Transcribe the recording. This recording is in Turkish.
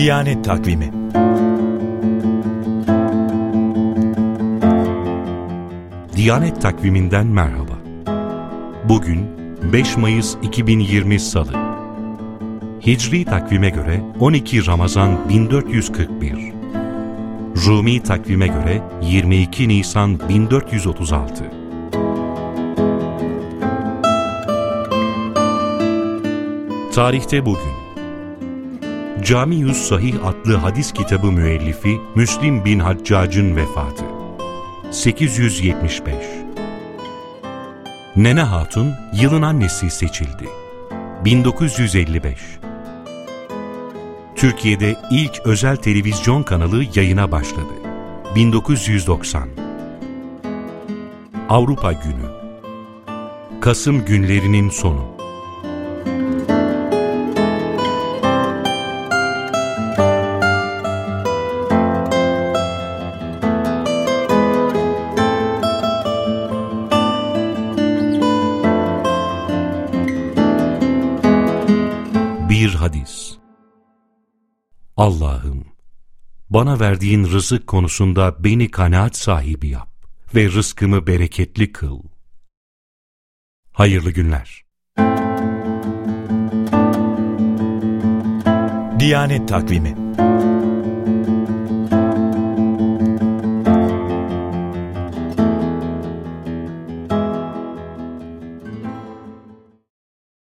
Diyanet Takvimi. Diyanet Takvimi'nden merhaba. Bugün 5 Mayıs 2020 Salı. Hicri takvime göre 12 Ramazan 1441. Rumi takvime göre 22 Nisan 1436. Tarihte bugün. Cami-yüz Sahih adlı hadis kitabı müellifi Müslim bin Haccac'ın vefatı. 875. Nene Hatun yılın annesi seçildi. 1955. Türkiye'de ilk özel televizyon kanalı yayına başladı. 1990. Avrupa Günü. Kasım günlerinin sonu. Bir hadis. Allah'ım, bana verdiğin rızık konusunda beni kanaat sahibi yap ve rızkımı bereketli kıl. Hayırlı günler. Diyanet Takvimi.